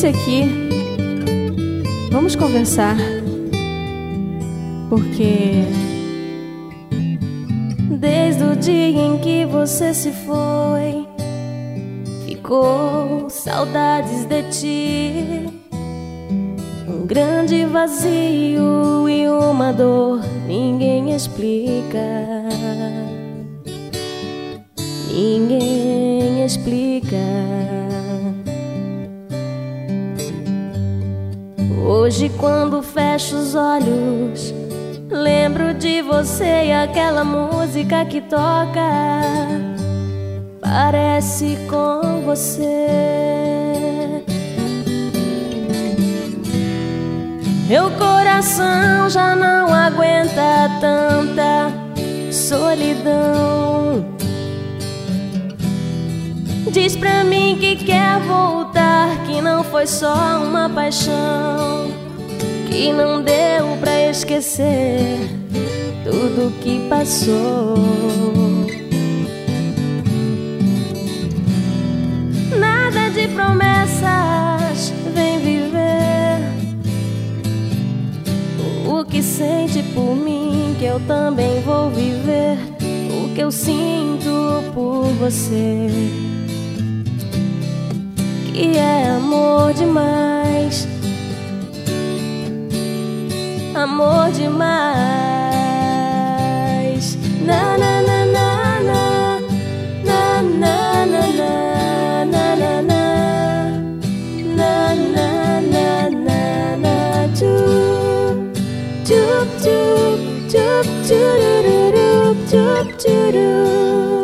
Sente-se aqui, vamos conversar, porque desde o dia em que você se foi, ficou saudades de ti. Um grande vazio e uma dor ninguém explica. Ninguém explica. Hoje quando fecho os olhos, lembro de você e aquela música que toca parece com você. Meu coração já não aguenta tanta solidão. Diz pra mim que quer voltar, que não foi só uma paixão, que não deu pra esquecer tudo que passou. Nada de promessas, vem viver o que sente por mim, que eu também vou viver o que eu sinto por você. Que é amor demais, amor demais. Na na na na na na na na na na na na na na chup chup chup chup chup chup.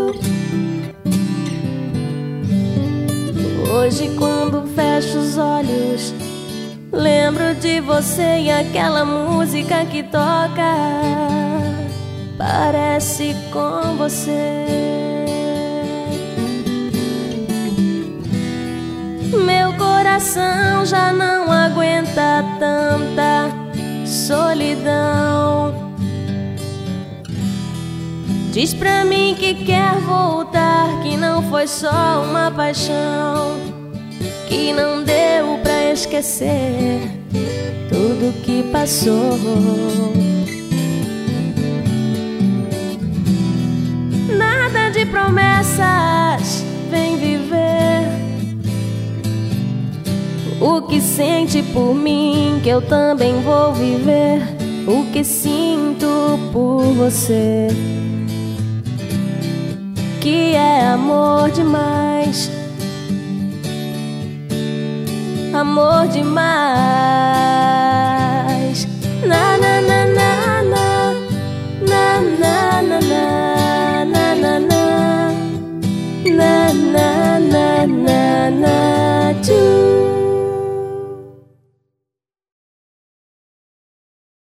Hoje quando fecho os olhos, lembro de você e aquela música que toca parece com você. Meu coração já não aguenta tanta solidão. Diz pra mim que quer voltar, que não foi só uma paixão, que não deu pra esquecer tudo que passou. Nada de promessas, vem viver o que sente por mim, que eu também vou viver o que sinto por você. Que é amor demais, amor demais. Na na na na na na na na na na na na na na na na.